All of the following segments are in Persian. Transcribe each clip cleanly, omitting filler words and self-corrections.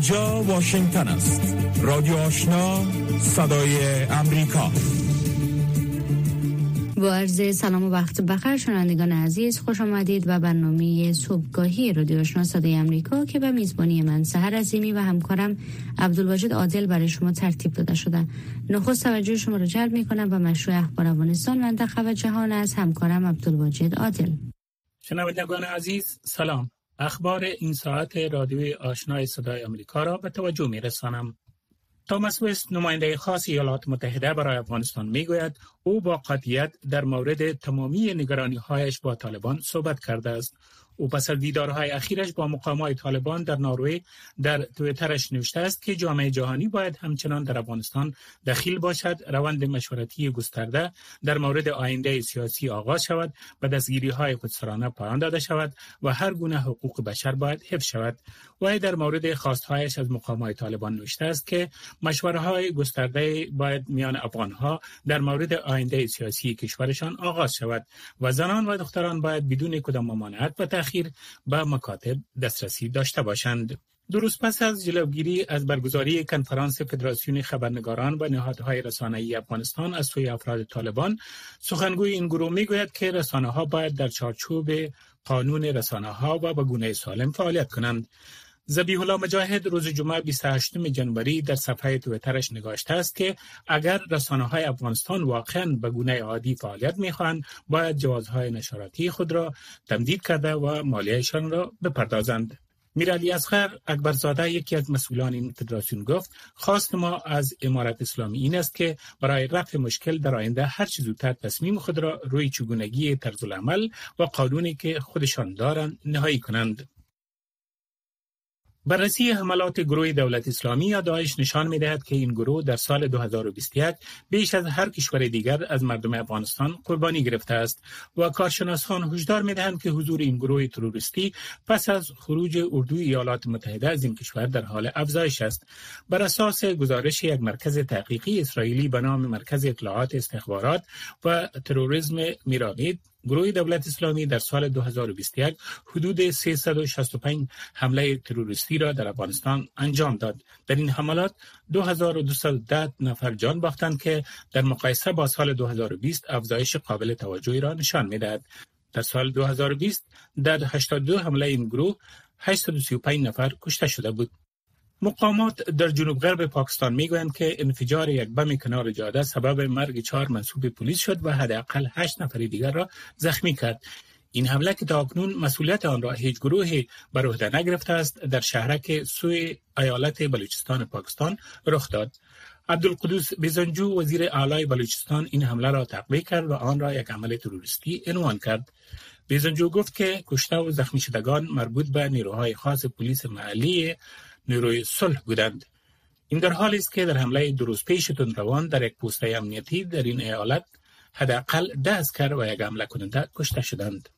اینجا واشنگتن است. رادیو آشنا، صدای امریکا. با عرض سلام و وقت بخیر شنوندگان عزیز، خوش آمدید و برنامه صبحگاهی رادیو آشنا صدای امریکا که به میزبانی من سحر عظیمی و همکارم عبدالواجد عادل برای شما ترتیب داده شده. نخست توجه شما را جلب می‌کنم و مشروع اخبار افغانستان، منطقه و جهان از همکارم عبدالواجد عادل. شنوندگان عزیز سلام. اخبار این ساعت رادیوی آشنای صدای امریکا را به توجه می‌رسانم. توماس وست، نماینده خاص ایالات متحده برای افغانستان، میگوید او با قطعیت در مورد تمامی نگرانی‌هایش با طالبان صحبت کرده است. او پس از دیدارهای اخیرش با مقامات طالبان در نروژ در توییترش نوشته است که جامعه جهانی باید همچنان در افغانستان دخیل باشد، روند مشورتی گسترده در مورد آینده سیاسی آغاز شود، به دستگیری‌های خودسرانه پایان داده شود و هر گونه حقوق بشر باید حفظ شود. و در مورد خواست‌هایش از مقامات طالبان نوشته است که مشوره‌های گسترده باید میان افغان‌ها در مورد آینده سیاسی کشورشان آغاز شود و زنان و دختران باید بدون کدام ممانعت و تأخیر به مکاتب دسترسی داشته باشند. درست پس از جلوگیری از برگزاری کنفرانس فدراسیون خبرنگاران و نهادهای رسانه‌ای افغانستان از سوی افراد طالبان، سخنگوی این گروه میگوید که رسانه‌ها باید در چارچوب قانون رسانه‌ها و به گونه سالم فعالیت کنند. ذبیح الله مجاهد روز جمعه 28 جنوری در صفحه توییترش نگاشته است که اگر رسانه‌های افغانستان واقعاً به گونه عادی فعالیت می‌خواهند، باید جوازهای نشراتی خود را تمدید کرده و مالیه‌شان را بپردازند. میرعلی اصغر اکبرزاده، یکی از مسئولان این فدراسیون، گفت خواست ما از امارت اسلامی این است که برای رفع مشکل در آینده هر چه زودتر تصمیم خود را روی چگونگی طرزالعمل و قانونی که خودشان دارند نهایی کنند. بررسی حملات گروه دولت اسلامی یا داعش نشان می‌دهد که این گروه در سال 2021 بیش از هر کشور دیگر از مردم افغانستان قربانی گرفته است و کارشناسان هشدار می‌دهند که حضور این گروه تروریستی پس از خروج اردوی ایالات متحده از این کشور در حال افزایش است. بر اساس گزارش یک مرکز تحقیقی اسرائیلی به نام مرکز اطلاعات استخبارات و تروریسم میرامید، گروه دولت اسلامی در سال 2021 حدود 365 حمله تروریستی را در افغانستان انجام داد. در این حملات 2210 نفر جان باختند که در مقایسه با سال 2020 افزایش قابل توجهی را نشان می‌دهد. در سال 2020 در 82 حمله این گروه 835 نفر کشته شده بود. مقامات در جنوب غرب پاکستان میگویند که انفجار یک بم کنار جاده سبب مرگ 4 منصوب پلیس شد و حداقل 8 نفر دیگر را زخمی کرد. این حمله که تاکنون مسئولیت آن را هیچ گروهی بر عهده نگرفته است، در شهرک سوی ایالت بلوچستان پاکستان رخ داد. عبدالقدوس بیزنجو، وزیر اعلی بلوچستان، این حمله را تقویه کرد و آن را یک عمل تروریستی عنوان کرد. بیزنجو گفت که کشته و زخمی شدگان مربوط به نیروهای خاص پلیس محلی نیروی صلح بودند. این در حالی است که در حمله 2 روز پیش تندروان در یک پوسته امنیتی در این ایالت حداقل 10 عسکر و یک حمله کننده کشته شدند.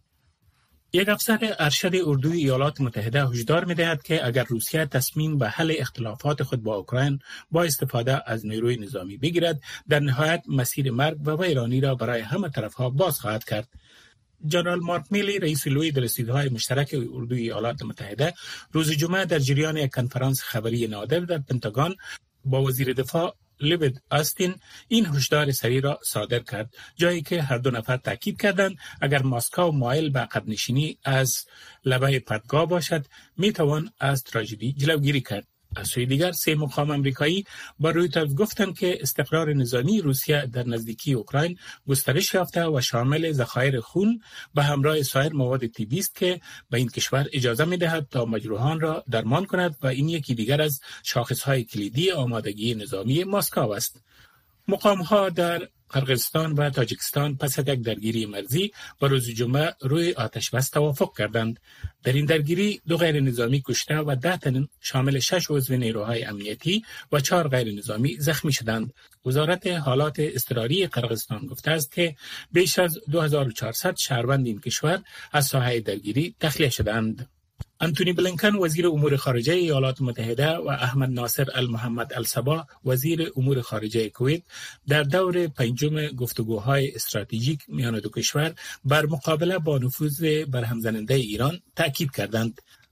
یک افسر ارشد اردوی ایالات متحده هشدار می‌دهد که اگر روسیه تصمیم به حل اختلافات خود با اوکراین با استفاده از نیروی نظامی بگیرد، در نهایت مسیر مرگ و ویرانی را برای همه طرفها باز خواهد کرد. جنرال مارک میلی، رئیس لوی رسیدهای مشترک اردوی ایالات متحده، روز جمعه در جریان یک کنفرانس خبری نادر در پنتاگون با وزیر دفاع لیوید آستین این هشدار سریع را صادر کرد، جایی که هر دو نفر تاکید کردند اگر مسکو مایل به عقب نشینی از لبه پرتگاه باشد، میتوان از تراژدی جلوگیری کرد. از سوی دیگر 3 مقام امریکایی با رویترز گفتند که استقرار نظامی روسیه در نزدیکی اوکراین گسترش یافته و شامل ذخایر خون به همراه سایر مواد طبی است که به این کشور اجازه می‌دهد تا مجروحان را درمان کند و این یکی دیگر از شاخص‌های کلیدی آمادگی نظامی مسکو است. مقام‌ها در قرقیزستان و تاجیکستان پس از یک درگیری مرزی و روز جمعه روی آتش بس توافق کردند. در این درگیری 2 غیر نظامی کشته و 10 تن شامل 6 عضو نیروهای امنیتی و 4 غیر نظامی زخمی شدند. وزارت حالات اضطراری قرقیزستان گفته است که بیش از 2400 شهروند این کشور از ساحه درگیری تخلیه شدند. انتونی بلینکن، وزیر امور خارجه ایالات متحده، و احمد ناصر المحمد الصباح، وزیر امور خارجه کویت، در دور 5 گفتگوهای استراتژیک میان دو کشور بر مقابله با نفوذ برهم زننده ایران تاکید کردند.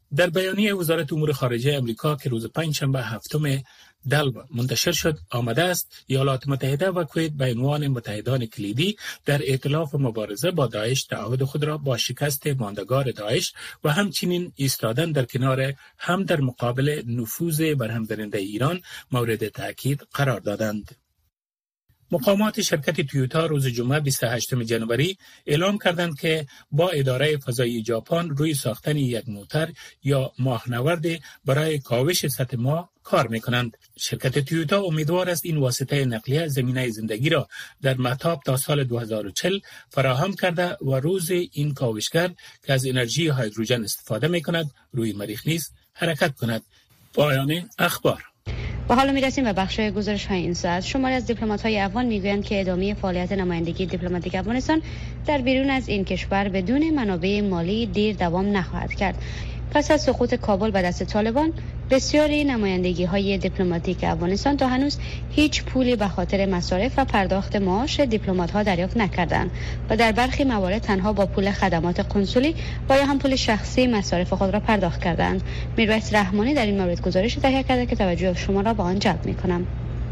در بیانیه وزارت امور خارجه امریکا که روز پنجشنبه هفتم دلو منتشر شد آمده است ایالات متحده و کویت به عنوان متحدان کلیدی در ائتلاف مبارزه با داعش تعهد خود را با شکست ماندگار داعش و همچنین ایستادن در کنار هم در مقابل نفوذ برهم‌زننده ایران مورد تاکید قرار دادند. مقامات شرکت تویوتا روز جمعه 28 جنوری اعلام کردند که با اداره فضایی ژاپن روی ساختن یک موتور یا ماهنورد برای کاوش سطح ماه کار می‌کنند. شرکت تویوتا امیدوار است این واسطه نقلیه زمینه زندگی را در مهتاب تا سال 2040 فراهم کرده و روز این کاوشگر که از انرژی هیدروژن استفاده می‌کند روی مریخ نیز حرکت کند. پایان اخبار. و حالا میرسیم به بخش گزارش‌های این ساعت. شماری از دیپلمات‌های افغان میگویند که ادامه فعالیت نمایندگی دیپلماتیک افغانستان در بیرون از این کشور بدون منابع مالی دیر دوام نخواهد کرد. پس از سقوط کابل به دست طالبان، بسیاری نمایندگی‌های دیپلماتیک افغانستان تا هنوز هیچ پولی به خاطر مصارف و پرداخت معاش دیپلمات‌ها دریافت نکردند و در برخی موارد تنها با پول خدمات کنسولی و یا هم پول شخصی مصارف خود را پرداخت کردند. میرویس رحمانی در این مورد گزارش تهیه کرده که توجه شما را به آن جلب می‌کنم.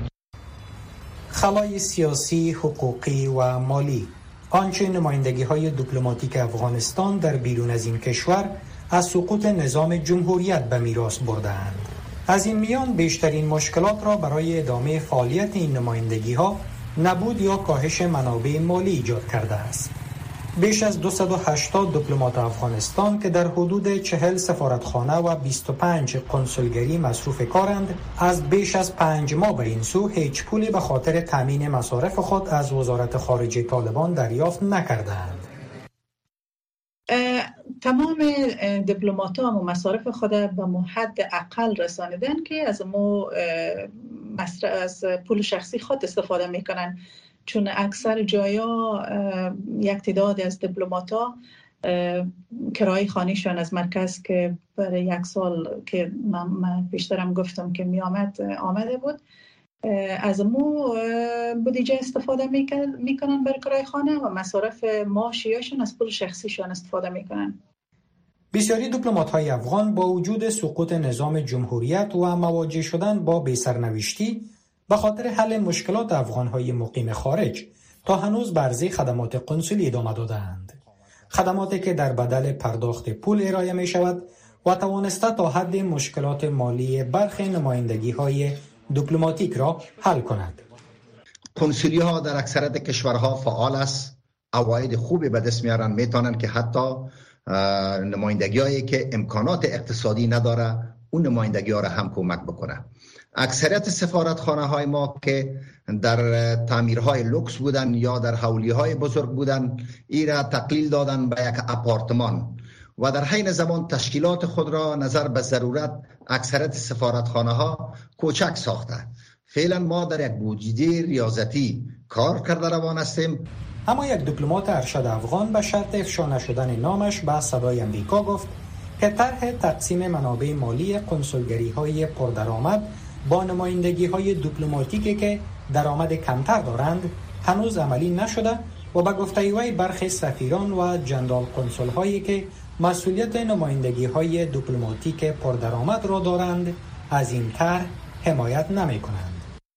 خلای سیاسی، حقوقی و مالی آنچه نمایندگی‌های دیپلماتیک افغانستان در بیرون از این کشور از سقوط نظام جمهوریت به میراث برده‌اند. از این میان بیشترین مشکلات را برای ادامه فعالیت این نمایندگی‌ها نبود یا کاهش منابع مالی ایجاد کرده است. بیش از 280 دیپلمات افغانستان که در حدود 40 سفارتخانه و 25 کنسولگری مصروف کارند، از بیش از 5 ماه به این سو هیچ پولی به خاطر تامین مصارف خود از وزارت خارجه طالبان دریافت نکردند. تمام دیپلمات‌ها هم مصارف خود به حد اقل رسانیدن که از پول شخصی خود استفاده میکنن، چون اکثر جایا یک تعداد از دیپلمات‌ها کرایه خانه‌شان از مرکز که برای یک سال که من بیشترم گفتم که آمده بود، از بودجه استفاده میکنن برای کرایه خانه و مصارف معاشیشون از پول شخصیشان استفاده میکنن. بسیاری دیپلمات‌های افغان با وجود سقوط نظام جمهوریت و مواجه شدن با بی‌سرنوشتی به خاطر حل مشکلات افغان‌های مقیم خارج تا هنوز به عرضه خدمات کنسولی ادامه داده‌اند. خدماتی که در بدل پرداخت پول ارائه می‌شود و توانسته تا حد مشکلات مالی برخی نمایندگی‌های دیپلماتیک را حل کند. کنسولی ها در اکثریت کشورها فعال است، عواید خوبی به دست میارن، میتونن که حتی نمایندگی هایی که امکانات اقتصادی نداره اون نمایندگی ها را هم کمک بکنه. اکثریت سفارتخانه های ما که در تعمیرهای لوکس بودن یا در حولی های بزرگ بودن، این را تقلیل دادن به یک آپارتمان و در حین زمان تشکیلات خود را نظر به ضرورت اکثریت سفارتخانه ها کوچک ساخته. فعلا ما در یک بودجه ریاضتی کار کرده روان هستیم. اما یک دیپلمات ارشد افغان به شرط افشا نشدن نامش به صدای امریکا گفت که طرح تقسیم منابع مالی کنسولگری های پردرآمد با نمایندگی های دیپلماتیکی که درآمد کمتر دارند هنوز عملی نشده و به گفته وی برخی سفیران و جنرال کنسول هایی که مسئولیت نمایندگی های دیپلماتیک پردرآمد را دارند از این طرح حمایت نمی کنند.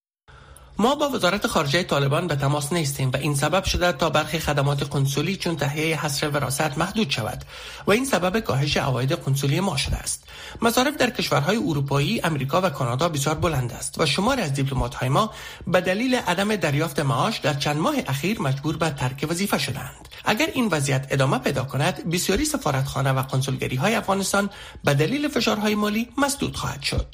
ما با وزارت خارجه طالبان به تماس نیستیم و این سبب شده تا برخی خدمات کنسولی چون تهیه حصر وراثت محدود شود و این سبب کاهش عواید کنسولی ما شده است. مصارف در کشورهای اروپایی، امریکا و کانادا بسیار بلند است و شماری از دیپلمات‌های ما به دلیل عدم دریافت معاش در چند ماه اخیر مجبور به ترک وظیفه شدند. اگر این وضعیت ادامه پیدا کند، بسیاری سفارتخانه و کنسولگری‌های افغانستان به دلیل فشارهای مالی مسدود خواهد شد.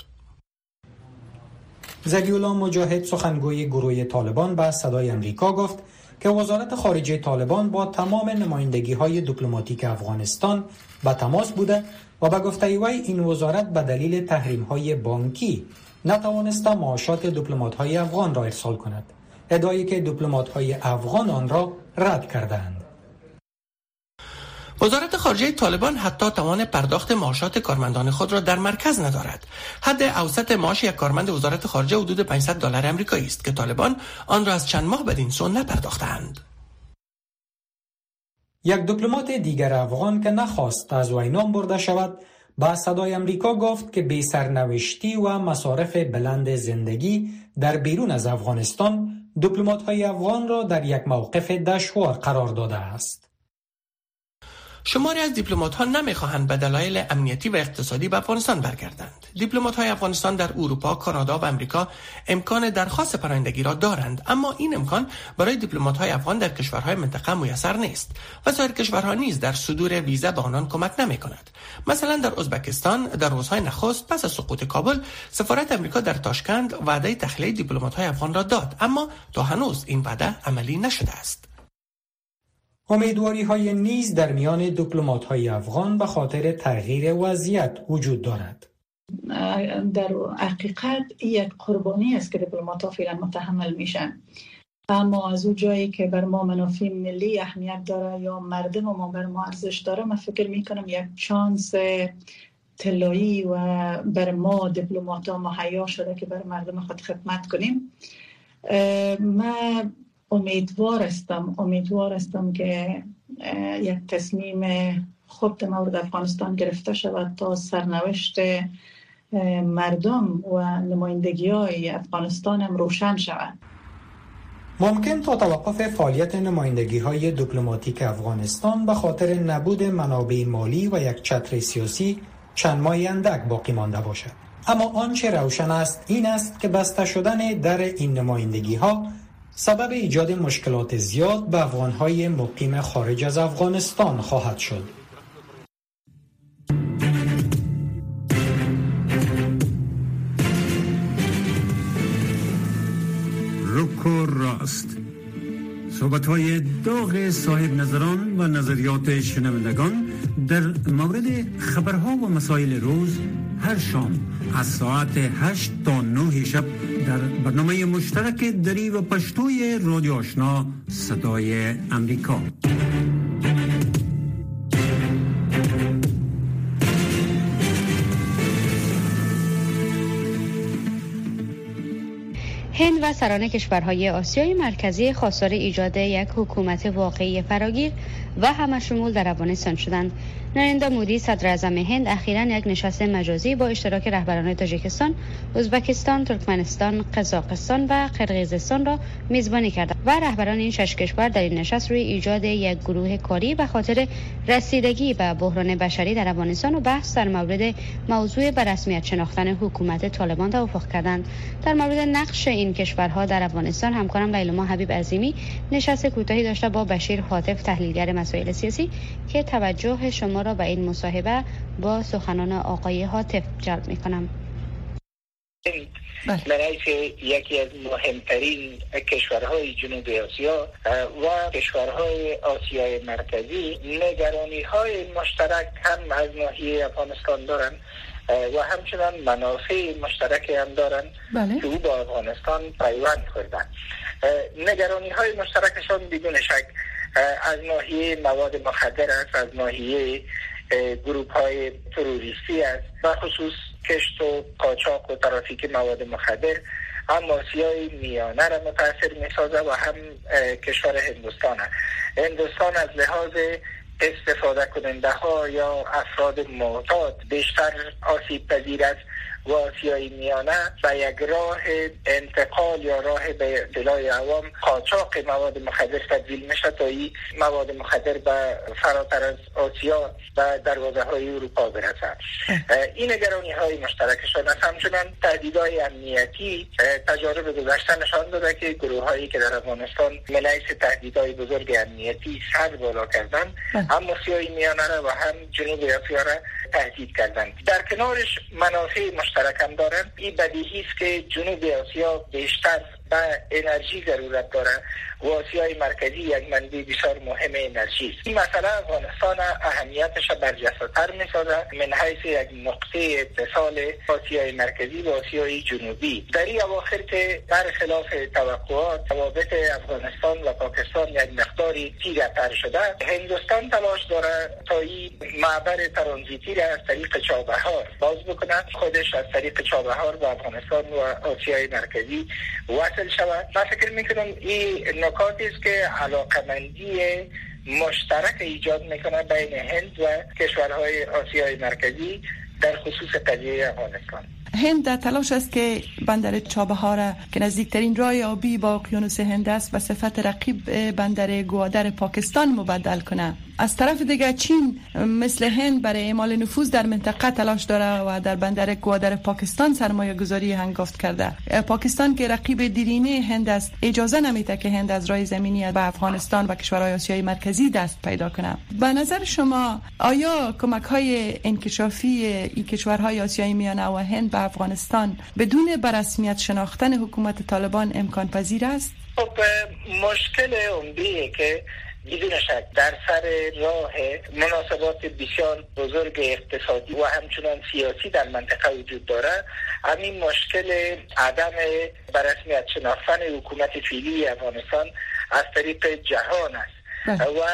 ذکی‌الله مجاهد سخنگوی گروه طالبان به صدای امریکا گفت که وزارت خارجه طالبان با تمام نمایندگی‌های دیپلماتیک افغانستان به تماس بوده و به گفته وی این وزارت به دلیل تحریم‌های بانکی نتوانسته معاشات دیپلمات‌های افغان را ارسال کند، ادعایی که دیپلمات‌های افغان آن را رد کردند. وزارت خارجه طالبان حتی توان پرداخت معاشات کارمندان خود را در مرکز ندارد. حد اوسط معاش یک کارمند وزارت خارجه حدود $500 آمریکایی است که طالبان آن را از چند ماه بدین سو نپرداختند. یک دیپلمات دیگر افغان که نخواست از وی نام برده شود با صدای آمریکا گفت که بی سرنوشتی و مصارف بلند زندگی در بیرون از افغانستان دیپلمات‌های افغان را در یک موقف دشوار قرار داده است. شماری از دیپلمات‌ها نمی‌خواهند به دلایل امنیتی و اقتصادی به افغانستان برگردند. دیپلمات‌های افغانستان در اروپا، کانادا و آمریکا امکان درخواست پناهندگی را دارند، اما این امکان برای دیپلمات‌های افغان در کشورهای منطقه میسر نیست و سایر کشورها نیز در صدور ویزا به آنان کمک نمی‌کند. مثلا در ازبکستان در روزهای نخست پس از سقوط کابل، سفارت آمریکا در تاشکند وعده تخلیه دیپلمات‌های افغان را داد، اما تا هنوز این وعده عملی نشده است. امیدواری‌های نیز در میان دیپلمات‌های افغان به خاطر تغییر وضعیت وجود دارد. در حقیقت یک قربانی است که دیپلمات‌ها فعلا متحمل میشن، اما از اون جایی که بر ما منافع ملی اهمیت داره یا مردم ما بر ما ارزش داره، من فکر میکنم یک شانس طلایی و بر ما دیپلمات‌ها مهیا شده که بر مردم خود خدمت کنیم. من امیدوار هستم که یک تصمیم خوب در مورد افغانستان گرفته شود تا سرنوشت مردم و نمایندگی‌های افغانستان هم روشن شود. ممکن تا توقف فعالیت نمایندگی‌های دیپلماتیک افغانستان به خاطر نبود منابع مالی و یک چتر سیاسی چند ماه اندک باقی مانده باشد. اما آنچه روشن است این است که بسته شدن در این نمایندگی‌ها سبب ایجاد مشکلات زیاد به افغان‌های مقیم خارج از افغانستان خواهد شد. رک و راست، صحبت‌های داغ صاحب نظران و نظریات شنوندگان در مورد خبرها و مسائل روز هر شام از ساعت 8 تا 9 شب در برنامه مشترک دری و پشتوی رادیو آشنا صدای امریکا. هند و سران کشورهای آسیای مرکزی خواستار ایجاد یک حکومت واقعی فراگیر و همه‌شمول در افغانستان شدند. نریندرا مودی صدر اعظم هند اخیراً یک نشست مجازی با اشتراک رهبران تاجیکستان، ازبکستان، ترکمنستان، قزاقستان و قرقیزستان را میزبانی کرد و رهبران این 6 کشور در این نشست روی ایجاد یک گروه کاری به خاطر رسیدگی به بحران بشری در افغانستان و بحث در مورد موضوع به رسمیت شناختن حکومت طالبان توافق کردند. در مورد نقش این کشورها در افغانستان همکارم لیلما حبیب عظیمی نشست کوتاهی داشته با بشیر حاطف، تحلیلگر مسائل سیاسی، که توجه شما را به این مصاحبه با سخنان آقای حاطف جلب می‌کنم. برای یکی از مهمترین کشورهای جنوب آسیا و کشورهای آسیای مرکزی نگرانی‌های مشترک هم از ناحیه افغانستان دارند و همچنان منافع مشترک هم دارند که او با افغانستان پیوند خوردند. نگرانی‌های مشترکشان بدون شک از ناحیه مواد مخدر است، از ناحیه گروه‌های تروریستی است، و خصوص کشت و قاچاق و ترافیک مواد مخدر هم آسیای میانه را متاثر می‌سازد و هم کشور هندوستان است. هندوستان از لحاظ استفاده کننده ها یا افراد معتاد بیشتر آسیب پذیر است و آسیای میانه و یک راه انتقال یا راه به اطلاع عوام قاچاق مواد مخدر تبدیل میشه تا این مواد مخدر به فراتر از آسیا و دروازه های اروپا برسد. این نگرانی های مشترکشان است. همچنان تهدیدهای امنیتی، تجارب گذشته نشان داده که گروه هایی که در افغانستان ملیس تهدیدهای بزرگ امنیتی سر بالا کردند، هم آسیای میانه را و هم جنوب آسیا را تهدید کردند. در کنارش منافع مشترک هم دارند. این بدیهی است که جنوب آسیا بیشتر به انرژی ضرورت دارد و آسیای مرکزی یک منبع بسیار مهم انرژی است. این مسئله افغانستان اهمیتش برجسته‌تر می‌سازد من حیث یک نقطه اتصال آسیای مرکزی و آسیای جنوبی. در این اواخر که برخلاف توقعات روابط افغانستان و پاکستان یک مقداری تیره‌تر شده، هندوستان تلاش دارد تا این معبر ترانزیتی را از طریق چابهار باز بکند، خودش از طریق چابهار به افغانستان و آسیای مرکزی وصل شود. من فکر میکنم این نکاتی است که علاقمندی مشترک ایجاد میکنه بین هند و کشورهای آسیای مرکزی در خصوص قضیه افغانستان. هند در تلاش است که بندر چابهار که نزدیکترین راه آبی با اقیانوس هند است و صفت رقیب بندر گوادر پاکستان مبدل کنه. از طرف دیگر چین مثل هند برای اعمال نفوذ در منطقه تلاش داره و در بندر گوادر پاکستان سرمایه گذاری هنگفت کرده. پاکستان که رقیب دیرینه هند است اجازه نمیده که هند از راه زمینی به افغانستان و کشورهای آسیای مرکزی دست پیدا کنه. به نظر شما آیا کمک‌های انکشافی این کشورهای آسیای میانه و هند به افغانستان بدون به رسمیت شناختن حکومت طالبان امکان پذیر است؟ خب مشکل عمده که بدون شک در سر راه مناسبات بسیار بزرگ اقتصادی و همچنان سیاسی در منطقه وجود داره، همین مشکل عدم برسمیت شناختن حکومت فعلی افغانستان از طریق جهان است و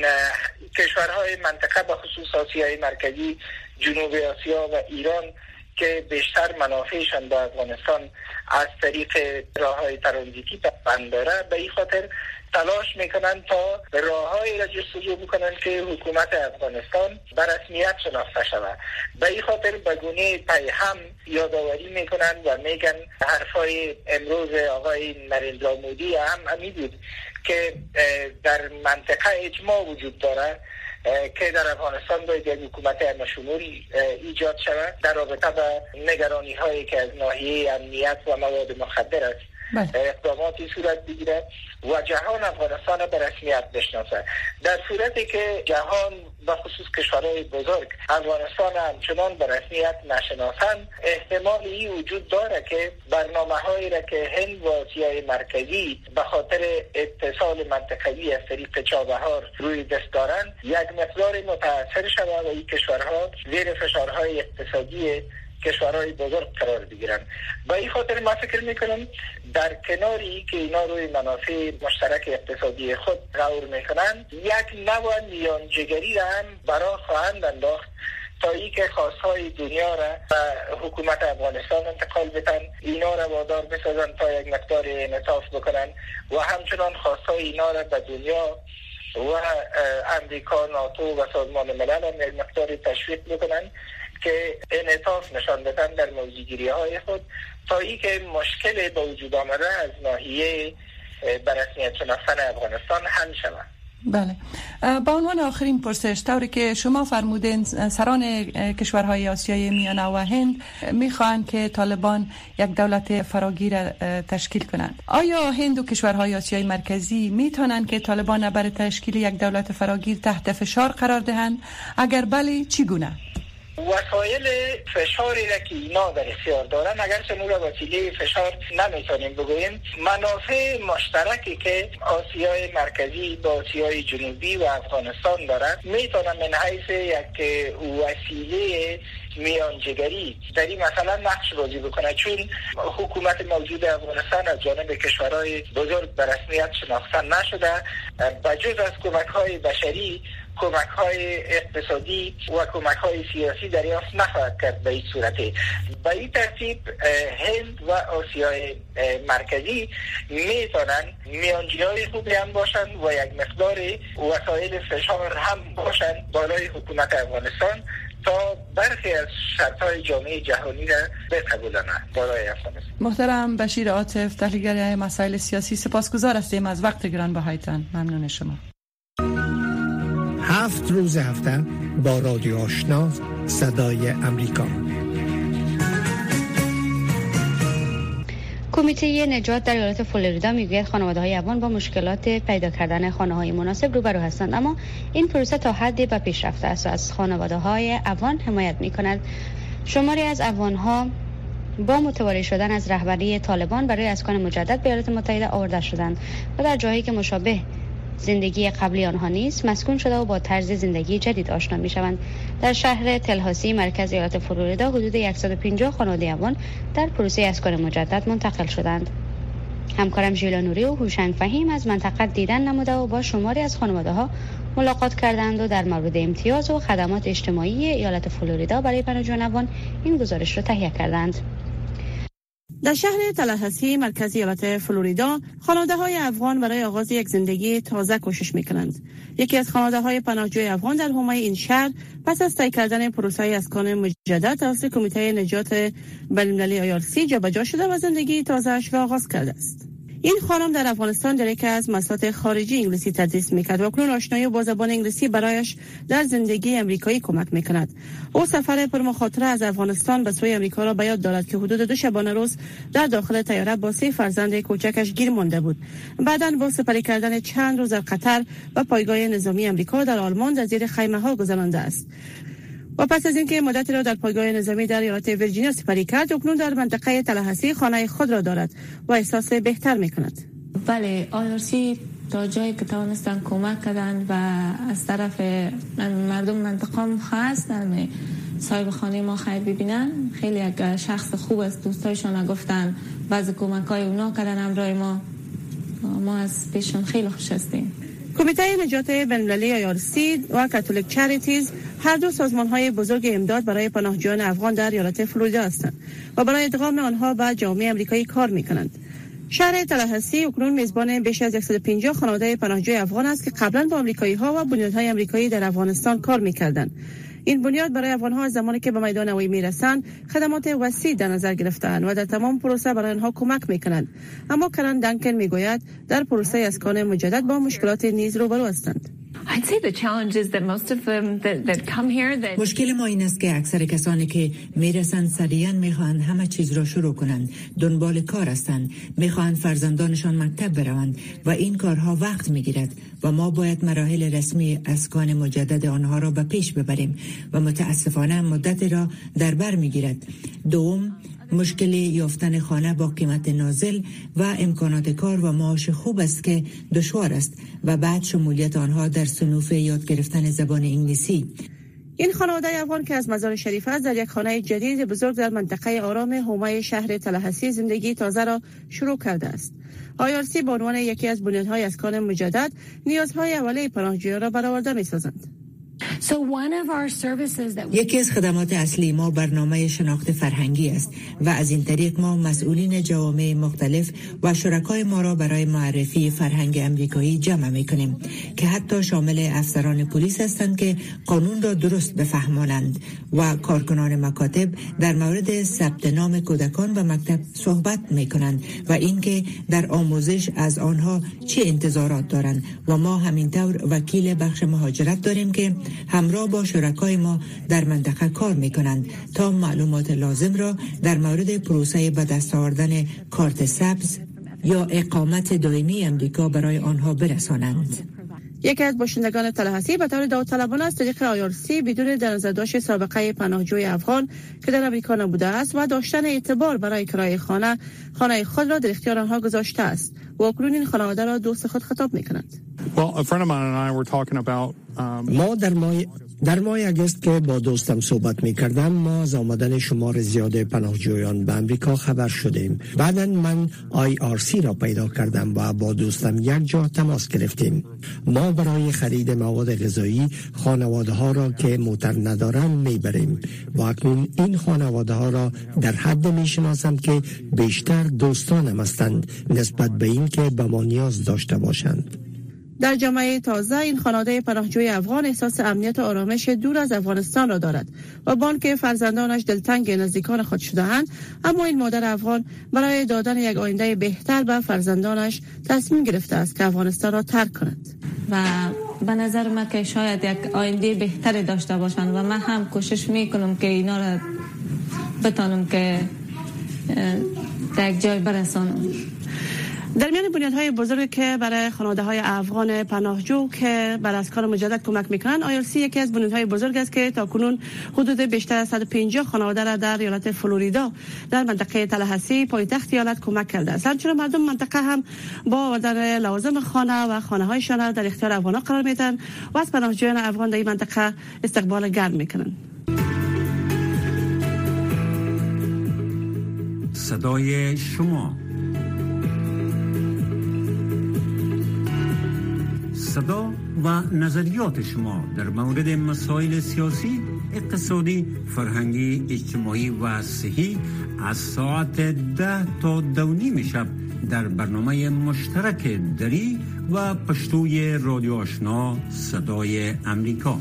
کشورهای منطقه به خصوص آسیای مرکزی، جنوب آسیا و ایران که بیشتر منافعشان با افغانستان از طریق راه‌های ترانزیتی بند داره، به این خاطر تلاش میکنن تا راه‌هایی را جستجو بکنن که حکومت افغانستان به رسمیت شناخته شود. به این خاطر به گونه پیهم یادآوری میکنن و میگن حرفای امروز آقای نریندرا مودی هم همین بود که در منطقه اجماع وجود داره که در افغانستان باید یک حکومت همشمول ایجاد شود در رابطه با نگرانی هایی که از ناحیه امنیت و مواد مخدر است اقداماتی صورت بگیرد و جهان افغانستان را به رسمیت بشناسد. در صورتی که جهان به خصوص کشورهای بزرگ افغانستان همچنان به رسمیت نشناسند، احتمال این وجود داره که برنامه‌هایی را که هند و آسیای مرکزی به خاطر اتصال منطقه‌ای از طریق چابهار روی دست دارند یک مقدار متأثر شود و این کشورها زیر فشارهای اقتصادی کشورهای بزرگ قرار بگیرن. با این خاطر ما فکر میکنم در کناری که اینا روی منافع مشترک اقتصادی خود غور میکنن، یک نوع میانجیگری را هم برای خواهند انداخت تا ای که خواستهای دنیا را به حکومت افغانستان انتقال بدن، اینا را وادار بسازن تا یک مقدار انعطاف بکنن و همچنان خواستهای اینا را به دنیا و امریکا، ناتو و سازمان ملل هم یک مقدار تشویق بکنن که انعطاف نشان بدن در موضوعگیری های خود تا ای که مشکل به وجود آمده از ناحیه برسمیت شناختن افغانستان حل شود. بله. با عنوان آخرین پرسش، طوری که شما فرمودین سران کشورهای آسیای میانه و هند میخواهند که طالبان یک دولت فراگیر تشکیل کنند. آیا هند و کشورهای آسیای مرکزی میتونند که طالبان برای تشکیل یک دولت فراگیر تحت فشار قرار دهند؟ اگر بله چگونه؟ وسایل فشاری را که اینا در اختیار دارن، اگرچه ما را وسیله فشار نمیتونیم بگوییم، منافع مشترکی که آسیای مرکزی با آسیای جنوبی و افغانستان دارد میتونن من حیث یک وسیله میانجیگری در این مثلا نقش بازی بکنه، چون حکومت موجود افغانستان از جانب کشورهای بزرگ به رسمیت شناخته نشده، بجز از کمک‌های بشری کمک‌های اقتصادی و کمک‌های سیاسی دریافت نخواهد کرد. به این صورتی به این ترتیب هند و آسیای مرکزی میتونن میانجی‌های خوبی هم باشن و یک مقدار وسایل فشار هم باشن بالای حکومت افغانستان تا برخی از شرط‌های جامعه جهانی را بقبولند بالای افغانستان. محترم بشیر عاطف، تحلیلگر مسائل سیاسی، سپاسگزار هستیم از وقت گرانبهایتان. ممنون شما. 7 روز هفته با رادیو آشنا صدای امریکا. کمیته نجات در ایالت فلوریدا میگوید خانواده‌های افغان با مشکلات پیدا کردن خانه‌های مناسب روبرو هستند، اما این پروسه تا حدی به پیش رفته است و از خانواده‌های افغان حمایت می‌کند. شماری از افغان‌ها با متواری شدن از رهبری طالبان برای اسکان مجدد به ایالات متحده آورده شدند و در جاهایی که مشابه زندگی قبلی آنها نیست مسکون شده و با طرز زندگی جدید آشنا می‌شوند. در شهر تلهاسی مرکز ایالت فلوریدا حدود 150 خانواده افغان در پروسه اسکان مجدد منتقل شدند. همکارم ژیلا نوری و هوشنگ فهیم از منطقه دیدن نموده و با شماری از خانواده‌ها ملاقات کردند و در مورد امتیاز و خدمات اجتماعی ایالت فلوریدا برای پناهجویان افغان این گزارش را تهیه کردند. در شهر تلاهسی مرکزی ایالت فلوریدا خانواده‌های افغان برای آغاز یک زندگی تازه کوشش می‌کنند. یکی از خانواده‌های پناهجوی افغان در حومه این شهر پس از طی کردن پروسه اسکان مجدد توسط کمیته نجات بین‌المللی IRC جابجا شده و زندگی تازه‌اش را آغاز کرده است. این خانم در افغانستان در یکی از مدارس خارجی انگلیسی تدریس میکرد و اکنون آشنایی با زبان انگلیسی برایش در زندگی امریکایی کمک میکند. او سفر پرمخاطره از افغانستان به سوی امریکا را به یاد دارد که حدود 2 شبانه روز در داخل طیاره با 3 فرزند کوچکش گیر مانده بود. بعداً با سپری کردن چند روز در قطر و پایگاه نظامی امریکا در آلمان در زیر خیمه‌ها گذرانده است. و پس از اینکه مدتی را در پایگاه نظامی در ایالت ویرجینیا سپری کرد، اکنون در منطقه تلاهسی خانه خود را دارد و احساس بهتر می‌کند. بله، IRC تا جایی که توانستن کمک کردن و از طرف مردم منطقه هم خواستن صاحب خانه ما خیر ببینن. خیلی یک شخص خوب است، دوستایشان گفتن بعض کمک‌های اونا کردن همراه ما از پیشون خیلی خوش هستیم. کمیته نجات بین‌المللی IRC و کاتولیک چریتیز هر دو سازمان‌های بزرگ امداد برای پناهجویان افغان در ایالت فلوریدا هستند و برای ادغام آنها به جامعه آمریکایی کار می‌کنند. شهر تلاهسی اکنون میزبان بیش از 150 خانواده پناهجوی افغان است که قبلا با آمریکایی‌ها و بنیادهای آمریکایی در افغانستان کار می‌کردند. این بنیاد برای افغان‌ها از زمانی که به میدان هوایی میرسند خدمات وسیع در نظر گرفته‌اند و در تمام پروسه برای آنها کمک می‌کنند. اما کرن دنکن میگوید در پروسه اسکان مجدد با مشکلات نیز روبرو هستند. مشکل ما این است که اکثر کسانی که میرسند سریعا میخواهند همه چیز را شروع کنند، دنبال کار هستند، میخواهند فرزندانشان مکتب بروند و این کارها وقت میگیرد و ما باید مراحل رسمی اسکان مجدد آنها را به پیش ببریم و متاسفانه مدت را در بر میگیرد. دوم، مشکل یافتن خانه با قیمت نازل و امکانات کار و معاش خوب است که دشوار است و بعد شمولیت آنها در صنوف یاد گرفتن زبان انگلیسی. این خانواده افغان که از مزار شریف است در یک خانه جدید بزرگ در منطقه آرام حومه شهر تلاهسی زندگی تازه را شروع کرده است. IRC به عنوان یکی از بنیادهای اسکان مجدد نیازهای اولیه پناهجویان را برآورده می‌سازند. یکی از خدمات اصلی ما برنامه شناخت فرهنگی است و از این طریق ما مسئولین جوامع مختلف و شرکای ما را برای معرفی فرهنگ امریکایی جمع می‌کنیم که حتی شامل افسران پلیس هستند که قانون را درست بفهمانند و کارکنان مکاتب در مورد ثبت نام کودکان و مکتب صحبت می‌کنند و اینکه در آموزش از آنها چه انتظارات دارند و ما همینطور وکیل بخش مهاجرت داریم که همراه با شرکای ما در منطقه کار میکنند تا معلومات لازم را در مورد پروسه به دست آوردن کارت سبز یا اقامت دائمی امریکا برای آنها برسانند. یکی از باشندگان تلاهسی به طور داوطلبانه از طریق IRC بدون در نظر داشت سابقه پناهجوی افغان که در امریکا نبوده است و داشتن اعتبار برای کرایه خانه خود را در اختیار آنها گذاشته است و اکنون این خانواده را دوست خود خطاب میکنند. ما در ماه اگست که با دوستم صحبت می‌کردم ما از آمدن شمار زیاد پناهجویان به امریکا خبر شدیم. بعداً من IRC را پیدا کردم و با دوستم یک جا تماس گرفتیم. ما برای خرید مواد غذایی خانواده ها را که موتر ندارند میبریم و اکنون این خانواده ها را در حد میشناسم که بیشتر دوستانم هستند نسبت به این که به ما نیاز داشته باشند. در جامعه تازه این خانواده پناهجوی افغان احساس امنیت و آرامش دور از افغانستان را دارد و با آنکه فرزندانش دلتنگ نزدیکان خود شده‌اند، اما این مادر افغان برای دادن یک آینده بهتر به فرزندانش تصمیم گرفته است که افغانستان را ترک کند و به نظر من که شاید یک آینده بهتری داشته باشند و من هم کوشش میکنم که اینا را بتانم که در یک جای برسانم. در میان بنیادهای بزرگی که برای خانواده‌های افغان پناهجو که بر اسکان مجدد کمک میکنند، IRC یکی از بنیادهای بزرگ است که تاکنون حدود بیشتر از 150 خانواده را در ایالت فلوریدا در منطقه تلاهسی پایتخت ایالت کمک کرده است. همچنین مردم منطقه هم با آوردن لوازم خانه و خانه‌هایشان در اختیار افغان‌ها قرار میدن و از پناهجویان افغان در این منطقه استقبال گرم میکنند. صدای شما صدا و نظریات شما در مورد مسائل سیاسی، اقتصادی، فرهنگی، اجتماعی و صحی از ساعت 10 تا 2:30 شب در برنامه مشترک دری و پشتوی رادیو آشنا صدای امریکا.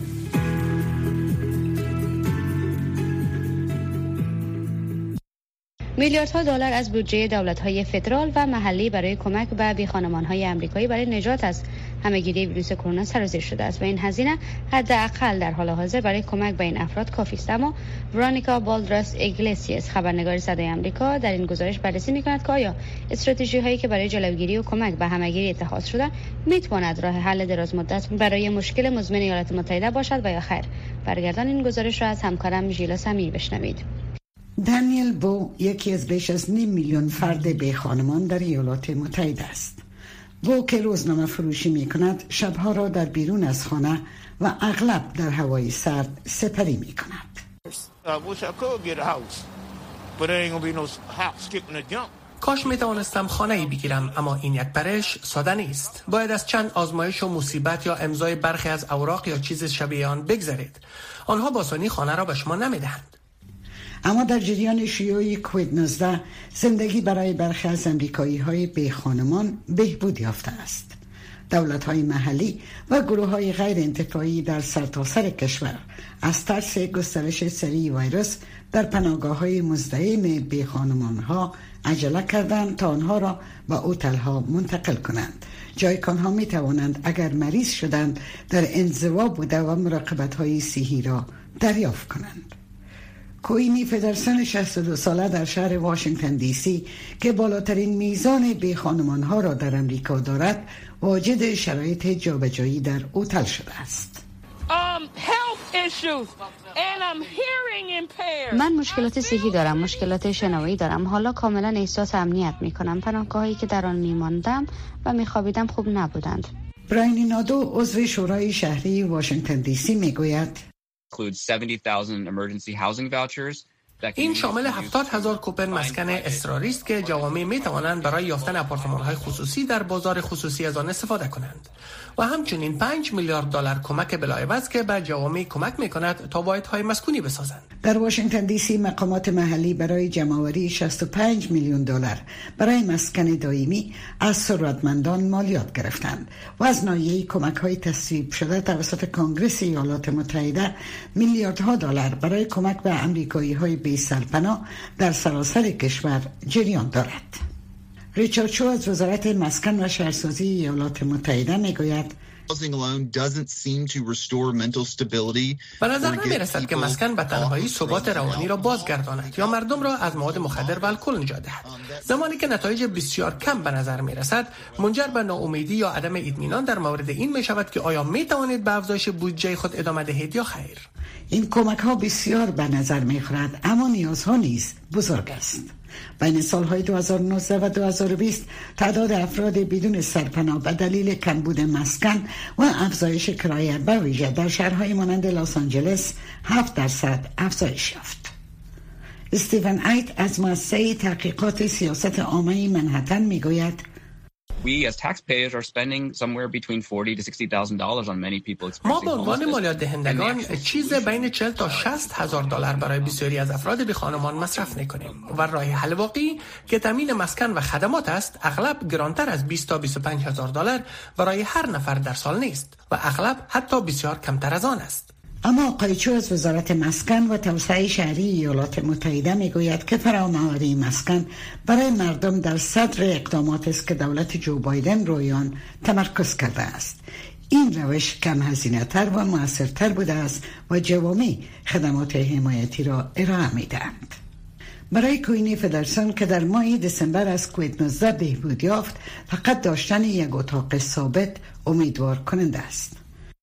میلیاردها دلار از بودجه دولت‌های فدرال و محلی برای کمک به بیخانمان‌های آمریکایی برای نجات از همه‌گیری ویروس کرونا سرازیر شده است و این هزینه حداقل در حال حاضر برای کمک به این افراد کافی است. اما ورونیکا بالدراس ایگلسیاس، خبرنگار صدای آمریکا، در این گزارش بررسی می‌کند که آیا استراتژی‌هایی که برای جلوگیری و کمک به همه‌گیری اتخاذ شده می‌تواند راه حل درازمدت برای مشکل مزمن ایالات متحده باشد و یا خیر. برگردان این گزارش را از همکارم ژیلا سمی بشنوید. دانیل بو یکی از بیش از 9 میلیون فرد بی خانمان در ایالات متحده است. بو که روزنامه فروشی می کند، شبها را در بیرون از خانه و اغلب در هوای سرد سپری می کند. کاش می توانستم خانه‌ای بگیرم، اما این یک پرش ساده نیست. باید از چند آزمایش و مصیبت یا امضای برخی از اوراق یا چیز شبیه آن بگذرید. آنها با آسانی خانه را به شما نمیدهند. اما در جریان شیوع کووید 19 زندگی برای برخی از امریکایی‌های بی خانمان بهبود یافته است. دولت‌های محلی و گروه‌های غیر انتفاعی در سرتاسر کشور از ترس گسترش سریع ویروس در پناهگاه‌های مزدحم بی خانمان‌ها عجله کردند تا آنها را به هتل‌ها منتقل کنند، جایی که آنها می‌توانند اگر مریض شدند در انزوا بوده و مراقبت‌های صحی را دریافت کنند. کوینی پدرسن 62 ساله در شهر واشنگتن دی سی که بالاترین میزان بی خانمان‌ها را در امریکا دارد، واجد شرایط جابجایی در هتل شده است. من مشکلات صحی دارم، مشکلات شنوایی دارم. حالا کاملا احساس امنیت می‌کنم. پناهگاهی که در آن می‌ماندم و می‌خوابیدم خوب نبودند. براین نادو عضو شورای شهری واشنگتن دی سی می‌گوید این شامل 70,000 کوپن مسکن اضطراری است که جوامع می توانند برای یافتن آپارتمان‌های خصوصی در بازار خصوصی از آن استفاده کنند و همچنین 5 میلیارد دلار کمک بلایوز که به جوامع کمک می کند تا واحدهای مسکونی بسازند. در واشنگتن دی سی مقامات محلی برای جمع‌آوری 65 میلیون دلار برای مسکن دائمی از ثروتمندان مالیات گرفتند و از ناحیه کمک‌های تصویب شده توسط کنگره ایالات متحده میلیاردها دلار برای کمک به آمریکایی‌های بی سرپناه در سراسر کشور جریان دارد. ریچارد شو از وزارت مسکن و شهرسازی ایالات متحده میگوید به نظر نمی‌رسد که مسکن به تنهایی ثبات روانی را بازگرداند یا مردم را از مواد مخدر و الکل نجات دهد. زمانی که نتایج بسیار کم به نظر می‌رسد، منجر به ناامیدی یا عدم اطمینان در مورد این می‌شود که آیا می‌توانید به افزایش بودجه خود ادامه دهید یا خیر. این کمک‌ها بسیار به نظر می‌خورد، اما نیازها نیز بزرگ است. بین سالهای 2019 و 2020 تعداد افراد بدون سرپناه به دلیل کمبود مسکن و افزایش کرایه به ویژه در شهرهای مانند لس آنجلس 7% افزایش یافت. استیون ایت از مؤسسه تحقیقات سیاست عامه منهتن میگوید ما به عنوان مالیات دهندگان چیز بین 40 تا 60 هزار دلار برای بسیاری از افراد بی خانمان مصرف می‌کنیم و راه حل واقعی که تامین مسکن و خدمات است اغلب گرانتر از 20 تا 25 هزار دلار برای هر نفر در سال نیست و اغلب حتی بسیار کمتر از آن است. اما آقای چو از وزارت مسکن و توسعه شهری ایالات متحده میگوید که فراهم‌آوری مسکن برای مردم در صدر اقدامات است که دولت جو بایدن روی آن تمرکز کرده است. این روش کم هزینه‌تر و مؤثرتر بوده است و جوامع خدمات حمایتی را ارائه می‌دهند. برای کوینی فدرسون که در ماه دسامبر از کووید 19 بهبود یافت، فقط داشتن یک اتاق ثابت امیدوار کننده است.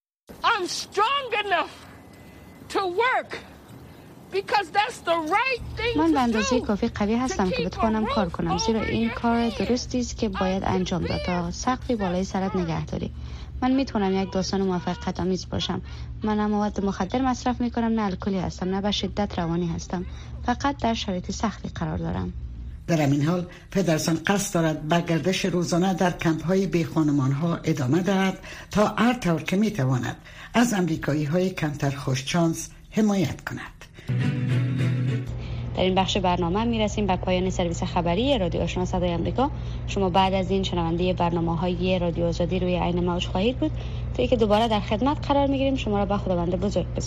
من به اندازه کافی قوی هستم که بتوانم کار کنم، زیرا این کار درستی است که باید انجام داد تا سقفی بالای سرت نگه داری. من میتونم یک داستان موفقیت آمیز باشم. من نه مواد مخدر مصرف میکنم، نه الکلی هستم، نه به شدت روانی هستم. فقط در شرایط سختی قرار دارم. در همین حال پدرسون قصد دارد به گردش روزانه در کمپ های بی خانمان ها ادامه دهد تا هر طور که می تواند از امریکایی های کمتر خوششانس حمایت کند. در این بخش برنامه میرسیم به پایان سرویس خبری رادیو آشنا صدای آمریکا. شما بعد از این شنونده برنامه‌های رادیو آزادی روی عین موج خواهید بود تا اینکه دوباره در خدمت قرار میگیریم. شما را به خداوند بزرگ بسپارم.